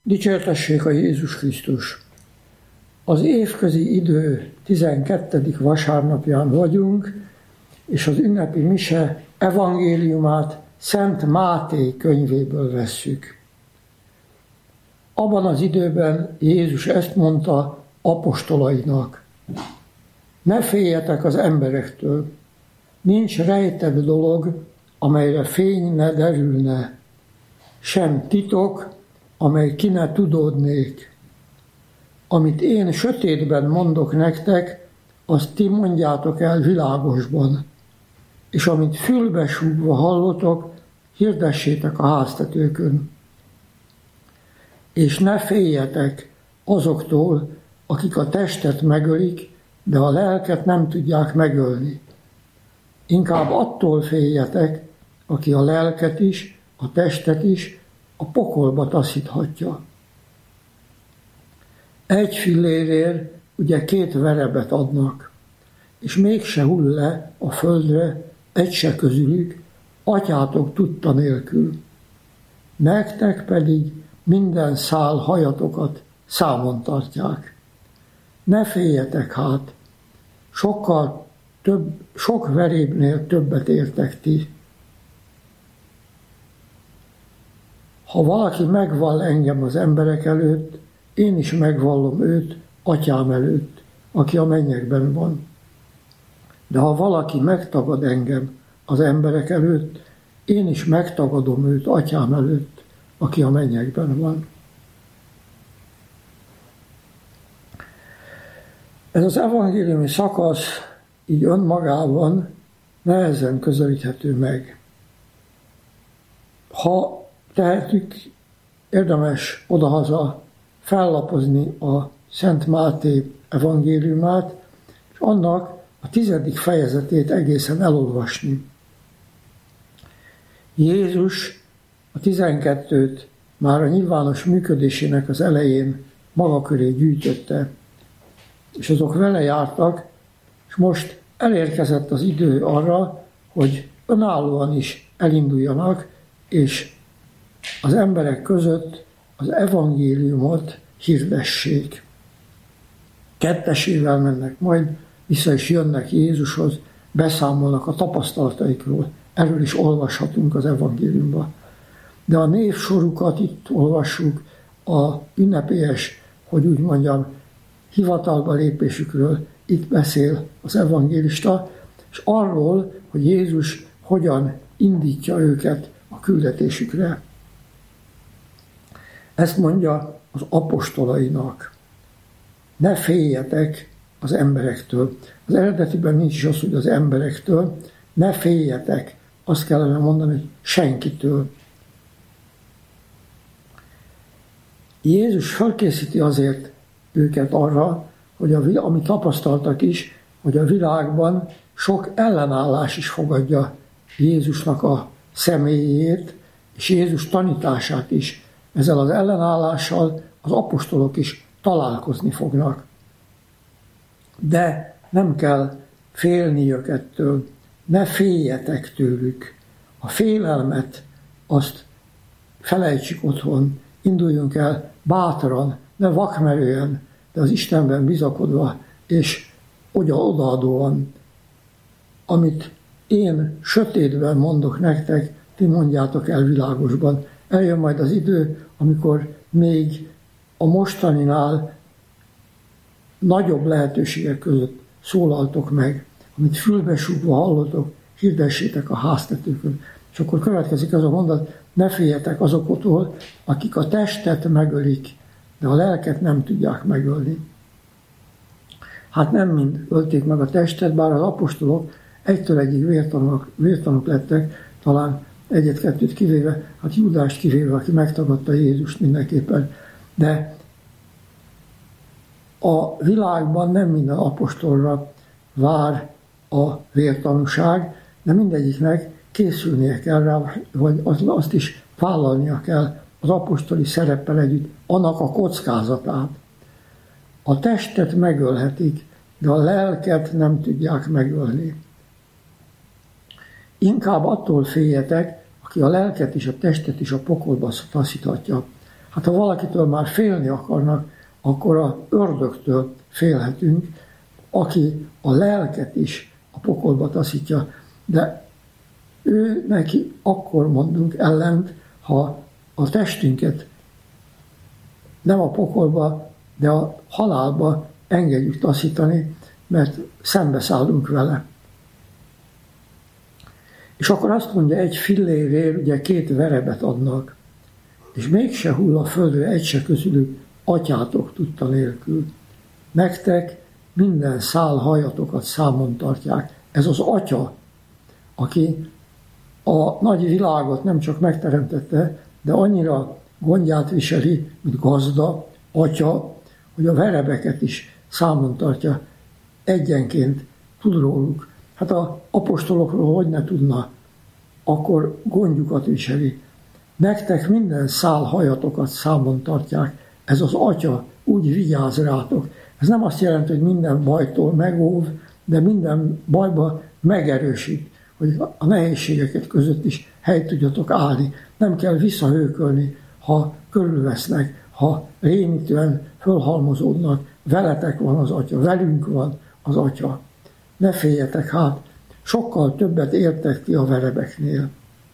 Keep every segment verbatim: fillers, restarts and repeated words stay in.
Dicsértessék a Jézus Krisztus! Az évközi idő tizenkettedik vasárnapján vagyunk, és az ünnepi mise evangéliumát Szent Máté könyvéből vesszük. Abban az időben Jézus ezt mondta apostolainak: ne féljetek az emberektől, nincs rejtett dolog, amelyre fény ne derülne, sem titok, amely ki ne tudódnék. Amit én sötétben mondok nektek, azt ti mondjátok el világosban, és amit fülbe súgva hallotok, hirdessétek a háztetőkön. És ne féljetek azoktól, akik a testet megölik, de a lelket nem tudják megölni. Inkább attól féljetek, aki a lelket is, a testet is a pokolba taszíthatja. Egy fillérért ugye két verebet adnak, és mégse hull le a földre egy se közülük, atyátok tudta nélkül. Nektek pedig minden szál hajatokat számon tartják. Ne féljetek hát, sokkal több, sok verébnél többet értek ti. Ha valaki megvall engem az emberek előtt, én is megvallom őt atyám előtt, aki a mennyekben van. De ha valaki megtagad engem az emberek előtt, én is megtagadom őt atyám előtt, aki a mennyekben van. Ez az evangéliumi szakasz így önmagában nehezen közelíthető meg. Ha tehetjük, érdemes odahaza fellapozni a Szent Máté evangéliumát, és annak a tizedik fejezetét egészen elolvasni. Jézus a tizenkettőt már a nyilvános működésének az elején maga köré gyűjtötte, és azok vele jártak, és most elérkezett az idő arra, hogy önállóan is elinduljanak, és az emberek között az evangéliumot hirdessék. Kettesével mennek, majd vissza is jönnek Jézushoz, beszámolnak a tapasztalataikról. Erről is olvashatunk az evangéliumban. De a névsorukat itt olvassuk, a ünnepélyes, hogy úgy mondjam, hivatalba lépésükről itt beszél az evangélista, és arról, hogy Jézus hogyan indítja őket a küldetésükre. Ezt mondja az apostolainak. Ne féljetek az emberektől. Az eredetiben nincs is az, hogy az emberektől. Ne féljetek. Azt kellene mondani, hogy senkitől. Jézus felkészíti azért őket arra, hogy a, amit tapasztaltak is, hogy a világban sok ellenállás is fogadja Jézusnak a személyét, és Jézus tanítását is. Ezzel az ellenállással az apostolok is találkozni fognak. De nem kell félniük ettől, ne féljetek tőlük. A félelmet azt felejtsük otthon, induljunk el bátran, ne vakmerően, de az Istenben bizakodva, és oda-odaadóan, amit én sötétben mondok nektek, ti mondjátok el világosban. Eljön majd az idő, amikor még a mostaninál nagyobb lehetőségek között szólaltok meg, amit fülbesúgva hallotok, hirdessétek a háztetőkön. És akkor következik az a mondat, ne féljetek azoktól, akik a testet megölik, de a lelket nem tudják megölni. Hát nem mind ölték meg a testet, bár az apostolok egytől egyig vértanúk, vértanúk lettek, talán egyet-kettőt kivéve, hát Júdást kivéve, aki megtagadta Jézust mindenképpen. De a világban nem minden apostolra vár a vértanúság, de mindegyiknek készülnie kell rá, vagy azt is vállalnia kell az apostoli szereppel együtt, annak a kockázatát. A testet megölhetik, de a lelket nem tudják megölni. Inkább attól féljetek, aki a lelket és a testet is a pokolba taszíthatja. Hát ha valakitől már félni akarnak, akkor a ördögtől félhetünk, aki a lelket is a pokolba taszítja, de ő neki akkor mondunk ellent, ha a testünket nem a pokolba, de a halálba engedjük taszítani, mert szembeszállunk vele. És akkor azt mondja, egy fillérért ugye két verebet adnak, és mégse hull a földre egy se közülük atyátok tudta nélkül. Nektek minden szál hajatokat számon tartják. Ez az atya, aki a nagy világot nem csak megteremtette, de annyira gondját viseli, mint gazda, atya, hogy a verebeket is számon tartja, egyenként tud róluk. Hát az apostolokról hogy ne tudna, akkor gondjukat viseli. Nektek minden szál hajatokat számon tartják, ez az atya úgy vigyáz rátok. Ez nem azt jelenti, hogy minden bajtól megóv, de minden bajba megerősít, hogy a nehézségeket között is helyt tudjatok állni. Nem kell visszahőkölni, ha körülvesznek, ha rémítően fölhalmozódnak. Veletek van az atya, velünk van az atya. Ne féljetek hát, sokkal többet értek ti a verebeknél.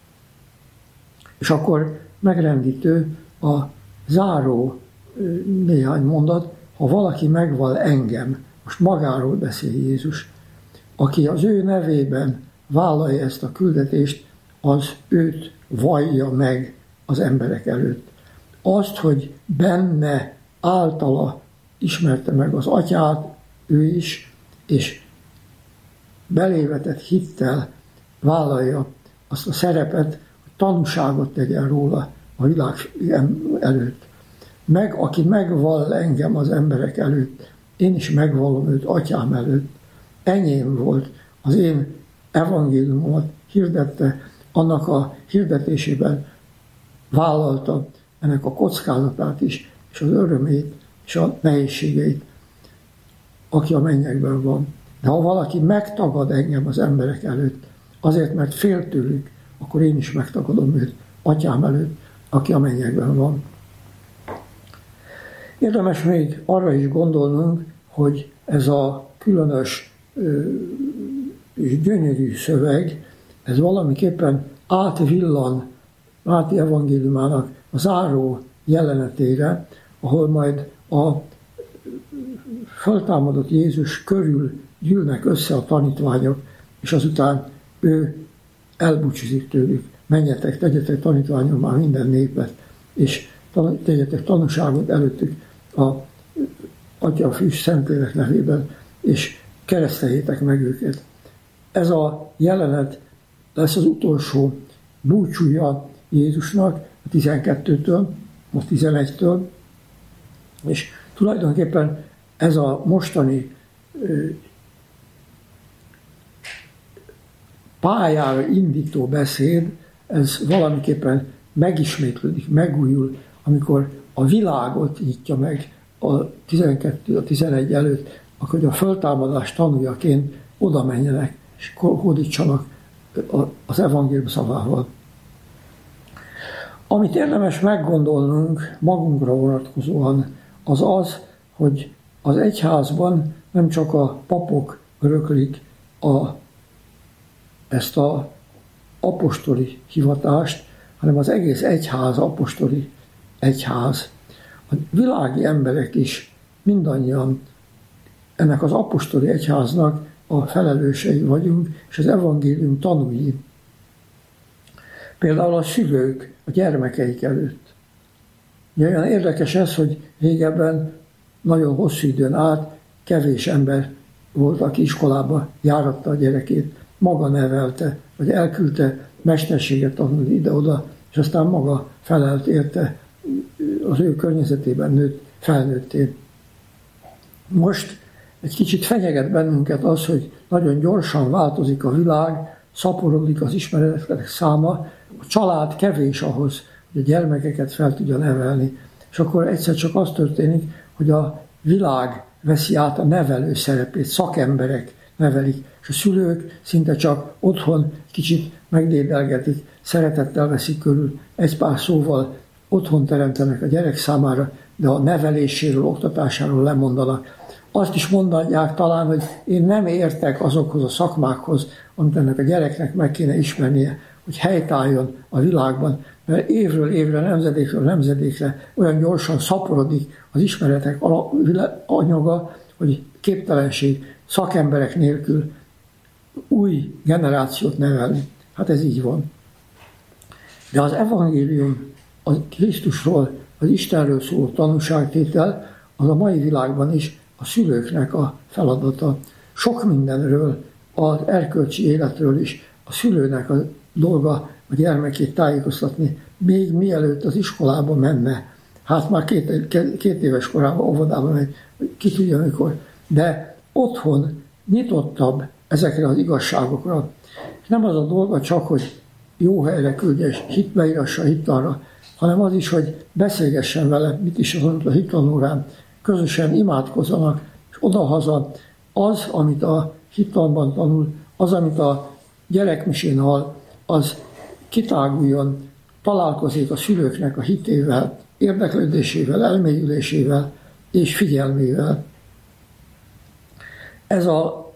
És akkor megrendítő a záró néhány mondat, ha valaki megval engem, most magáról beszél Jézus, aki az ő nevében vállalja ezt a küldetést, az őt vallja meg az emberek előtt. Azt, hogy benne általa ismerte meg az atyát, ő is, és belévetett hittel vállalja azt a szerepet, hogy tanúságot tegyen róla a világ előtt. Meg, aki megvall engem az emberek előtt, én is megvallom őt atyám előtt. Enyém volt, az én evangéliumomat hirdette, annak a hirdetésében vállalta ennek a kockázatát is, és az örömét, és a nehézségeit, aki a mennyekben van. De ha valaki megtagad engem az emberek előtt, azért, mert fél tőlük, akkor én is megtagadom őt atyám előtt, aki a mennyekben van. Érdemes még arra is gondolnunk, hogy ez a különös és gyönyörű szöveg, ez valamiképpen átvillan Máté evangéliumának a záró jelenetére, ahol majd a föltámadott Jézus körül gyűlnek össze a tanítványok, és azután ő elbúcsúzik tőlük. Menjetek, tegyetek tanítványok már minden népet, és tegyetek tanúságot előttük a Atya, Fű, Szentlélek nevében, és kereszteljétek meg őket. Ez a jelenet lesz az utolsó búcsúja Jézusnak a tizenkettőtől, most tizenegytől, és tulajdonképpen ez a mostani pályára indító beszéd, ez valamiképpen megismétlődik, megújul, amikor a világot nyitja meg a tizenkettő, a tizenegy előtt, akkor a föltámadás tanújaként oda menjenek, és hódítsanak az evangélium szavával. Amit érdemes meggondolnunk magunkra vonatkozóan, az az, hogy az egyházban nem csak a papok öröklik a, ezt az apostoli hivatást, hanem az egész egyház apostoli egyház. A világi emberek is mindannyian ennek az apostoli egyháznak a felelősei vagyunk, és az evangélium tanúi. Például a szülők a gyermekeik előtt. Ugye olyan érdekes ez, hogy régebben nagyon hosszú időn át kevés ember volt, aki iskolába járatta a gyerekét, maga nevelte, vagy elküldte mesterséget tanulni ide-oda, és aztán maga felelt érte, az ő környezetében nőtt, felnőtté. Most egy kicsit fenyeget bennünket az, hogy nagyon gyorsan változik a világ, szaporodik az ismeretek száma, a család kevés ahhoz, hogy a gyermekeket fel tudja nevelni. És akkor egyszer csak az történik, hogy a világ veszi át a nevelő szerepét, szakemberek nevelik, és a szülők szinte csak otthon kicsit megdédelgetik, szeretettel veszik körül, egy pár szóval otthon teremtenek a gyerek számára, de a neveléséről, oktatásáról lemondanak. Azt is mondják talán, hogy én nem értek azokhoz a szakmákhoz, amit ennek a gyereknek meg kéne ismernie, hogy helytálljon a világban, mert évről évre, nemzedékről nemzedékre olyan gyorsan szaporodik az ismeretek anyaga, hogy képtelenség szakemberek nélkül új generációt nevelni. Hát ez így van. De az evangélium, a Krisztusról, az Istenről szóló tanúságtétel, az a mai világban is a szülőknek a feladata. Sok mindenről, az erkölcsi életről is a szülőnek a dolga a gyermekét tájékoztatni, még mielőtt az iskolába menne. Hát már két, két éves korában óvodába megy, ki tudja mikor. De otthon nyitottabb ezekre az igazságokra. És nem az a dolga csak, hogy jó helyre küldje, és hitbeírassa hittanra, hanem az is, hogy beszélgessen vele, mit is az a hittanórán, közösen imádkozzanak, és odahaza az, amit a hittanban tanul, az, amit a gyerekmisén hall, az kitáguljon, találkozik a szülőknek a hitével, érdeklődésével, elmélyülésével és figyelmével. Ez a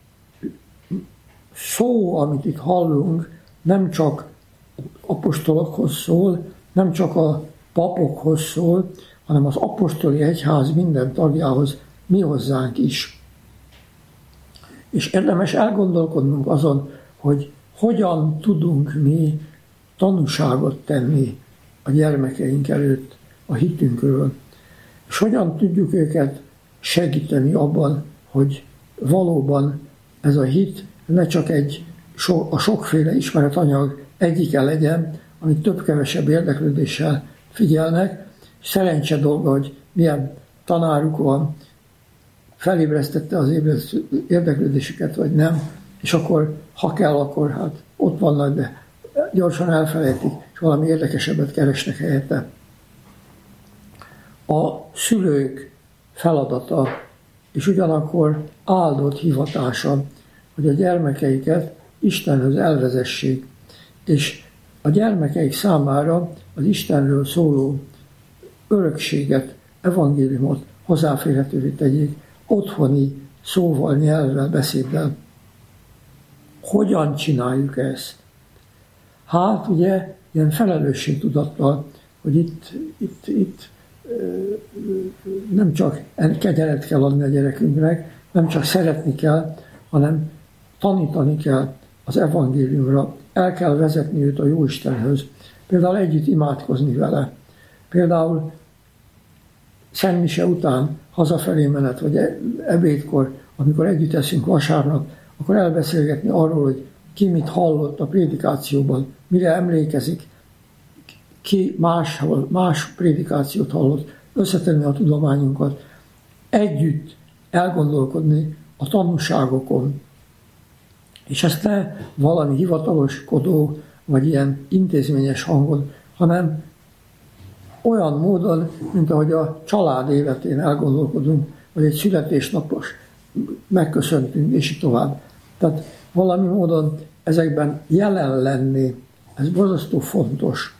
szó, amit itt hallunk, nem csak apostolokhoz szól, nem csak a papokhoz szól, hanem az apostoli egyház minden tagjához, mi hozzánk is. És érdemes elgondolkodnunk azon, hogy hogyan tudunk mi tanúságot tenni a gyermekeink előtt a hitünkről, és hogyan tudjuk őket segíteni abban, hogy valóban ez a hit ne csak egy so, a sokféle ismeretanyag egyike legyen, amit több-kevesebb érdeklődéssel figyelnek. Szerencse dolga, hogy milyen tanáruk van, felébresztette az érdeklődésüket, vagy nem, és akkor, ha kell, akkor hát ott vannak, de gyorsan elfelejtik, és valami érdekesebbet keresnek helyette. A szülők feladata, és ugyanakkor áldott hivatása, hogy a gyermekeiket Istenhöz elvezessék, és a gyermekeik számára az Istenről szóló örökséget, evangéliumot hozzáférhetővé tegyék, otthoni szóval, nyelvvel, beszéddel. Hogyan csináljuk ezt? Hát ugye ilyen felelősségtudattal, hogy itt, itt, itt nem csak kegyelet kell adni a gyerekünknek, nem csak szeretni kell, hanem tanítani kell az evangéliumra, el kell vezetni őt a Jóistenhöz, például együtt imádkozni vele, például szentmise után hazafelé menet, vagy ebédkor, amikor együtt eszünk vasárnap, akkor elbeszélgetni arról, hogy ki mit hallott a prédikációban, mire emlékezik, ki máshol, más prédikációt hallott, összetenni a tudományunkat, együtt elgondolkodni a tanúságokon, és ezt ne valami hivataloskodó, vagy ilyen intézményes hangon, hanem olyan módon, mint ahogy a család életén elgondolkodunk, vagy egy születésnapos megköszöntünk, és így tovább. Tehát valami módon ezekben jelen lenni, ez borzasztó fontos.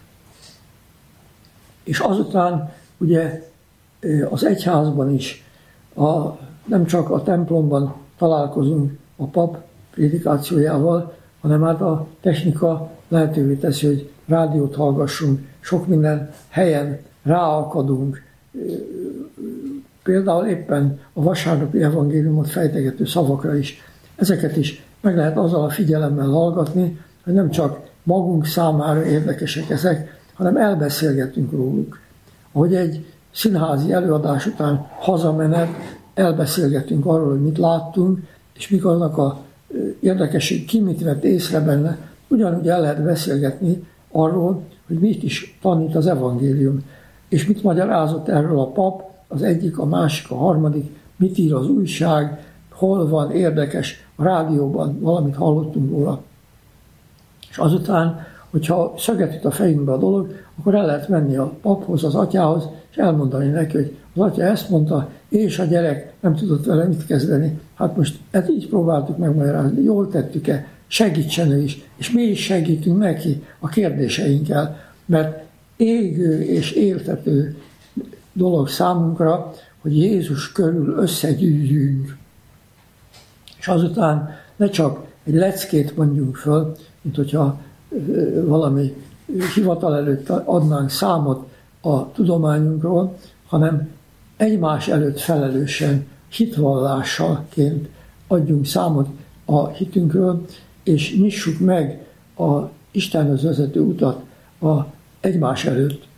És azután ugye az egyházban is, a, nem csak a templomban találkozunk a pap prédikációjával, hanem hát a technika lehetővé teszi, hogy rádiót hallgassunk, sok minden helyen ráakadunk. Például éppen a vasárnapi evangéliumot fejtegető szavakra is. Ezeket is meg lehet azzal a figyelemmel hallgatni, hogy nem csak magunk számára érdekesek ezek, hanem elbeszélgetünk róluk. Ahogy egy színházi előadás után hazamenet, elbeszélgetünk arról, hogy mit láttunk, és mik annak a érdekesség, ki mit vett észre benne, ugyanúgy el lehet beszélgetni arról, hogy mit is tanít az evangélium, és mit magyarázott erről a pap, az egyik, a másik, a harmadik, mit ír az újság, hol van érdekes, a rádióban valamit hallottunk róla. És azután, hogyha szöget itt a fejünkbe a dolog, akkor el lehet menni a paphoz, az atyához, és elmondani neki, hogy az atya ezt mondta, és a gyerek nem tudott vele mit kezdeni. Hát most ezt így próbáltuk megmagyarázni, jól tettük-e, segítsen ő is, és mi is segítünk neki a kérdéseinkkel, mert égő és éltető dolog számunkra, hogy Jézus körül összegyűjjünk. És azután ne csak egy leckét mondjunk föl, mint hogyha valami hivatal előtt adnánk számot a tudományunkról, hanem egymás előtt felelősen, hitvallássalként adjunk számot a hitünkről, és nyissuk meg a Istenhez vezető utat a egymás előtt.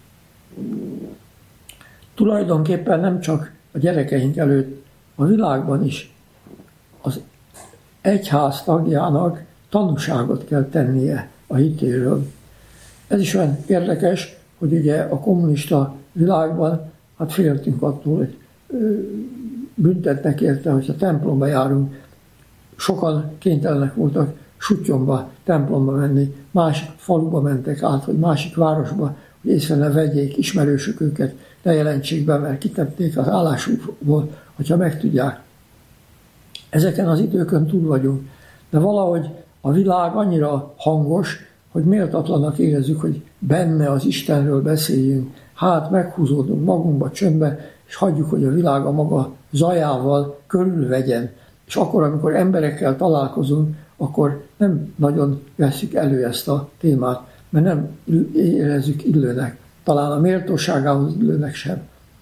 Tulajdonképpen nem csak a gyerekeink előtt, a világban is az egyház tagjának tanúságot kell tennie a hitéről. Ez is olyan érdekes, hogy ugye a kommunista világban hát féltünk attól, hogy büntetnek érte, hogyha templomba járunk. Sokan kénytelenek voltak Suttyomba, templomba menni, másik faluba mentek át, vagy másik városba, hogy észre ne vegyék ismerősök őket, ne jelentsék be, mert kitették az állásukból, hogyha megtudják. Ezeken az időkön túl vagyunk, de valahogy a világ annyira hangos, hogy méltatlanak érezzük, hogy benne az Istenről beszéljünk, hát meghúzódunk magunkba csöndbe, és hagyjuk, hogy a világ a maga zajával körülvegyen. És akkor, amikor emberekkel találkozunk, akkor nem nagyon vesszük elő ezt a témát, mert nem érezzük illőnek, talán a méltóságához illőnek sem.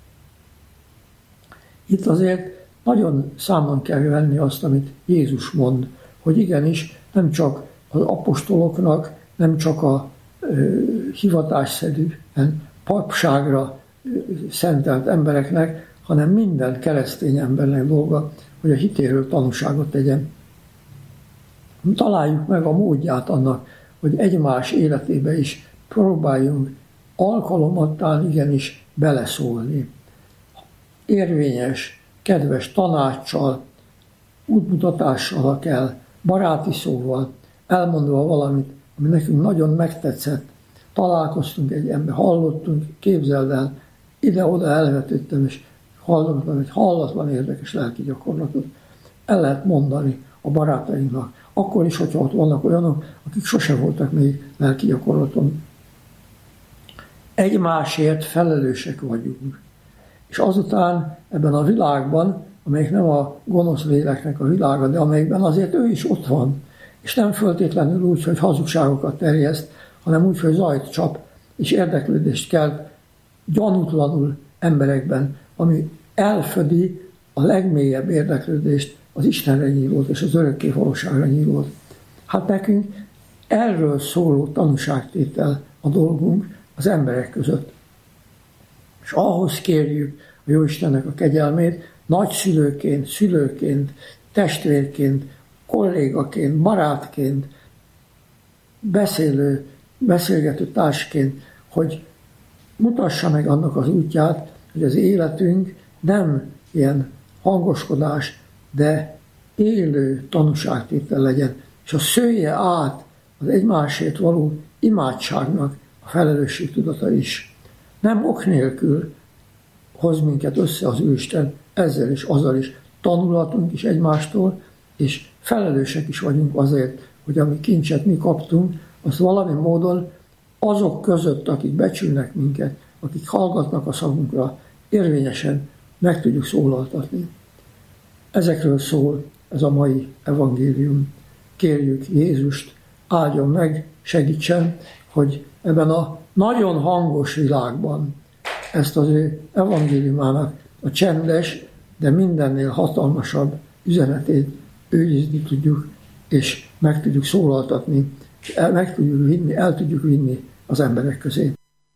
Itt azért nagyon számon kell venni azt, amit Jézus mond, hogy igenis nem csak az apostoloknak, nem csak a ö, hivatásszerűen papságra ö, szentelt embereknek, hanem minden keresztény embernek dolga, hogy a hitéről tanúságot tegyen. Találjuk meg a módját annak, hogy egymás életébe is próbáljunk alkalomattán igenis beleszólni. Érvényes, kedves tanácssal, útmutatással kell, baráti szóval, elmondva valamit, ami nekünk nagyon megtetszett. Találkoztunk egy ember, hallottunk, képzeld el, ide-oda elvetődtem, és hallottam egy hallatlan érdekes lelki gyakorlatot. El lehet mondani a barátainknak, akkor is, hogyha ott vannak olyanok, akik sose voltak még lelki gyakorlaton. Egymásért felelősek vagyunk. És azután ebben a világban, amelyik nem a gonosz léleknek a világa, de amelyikben azért ő is ott van, és nem föltétlenül úgy, hogy hazugságokat terjeszt, hanem úgy, hogy zajt csap, és érdeklődést kelt gyanútlanul emberekben, ami elfedi a legmélyebb érdeklődést az Istenre nyílót és az örökké valóságra nyílót. Hát nekünk erről szóló tanúságtétel a dolgunk az emberek között. És ahhoz kérjük a Jóistennek a kegyelmét, nagyszülőként, szülőként, testvérként, kollégaként, barátként, beszélő, beszélgető társként, hogy mutassa meg annak az útját, hogy az életünk nem ilyen hangoskodás, de élő tanúságtétel legyen, és a szője át az egymásért való imádságnak a felelősségtudata is. Nem ok nélkül hoz minket össze az Úristen, ezzel is, azzal is tanulhatunk is egymástól, és felelősek is vagyunk azért, hogy ami kincset mi kaptunk, azt valami módon azok között, akik becsülnek minket, akik hallgatnak a szavunkra, érvényesen meg tudjuk szólaltatni. Ezekről szól ez a mai evangélium. Kérjük Jézust, áldjon meg, segítsen, hogy ebben a nagyon hangos világban ezt az ő evangéliumának a csendes, de mindennél hatalmasabb üzenetét őrizni tudjuk, és meg tudjuk szólaltatni, és el, meg tudjuk vinni, el tudjuk vinni az emberek közé.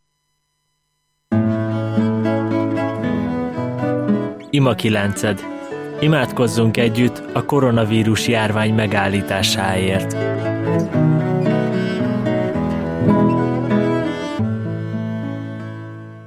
Ima kilenced. Imádkozzunk együtt a koronavírus járvány megállításáért.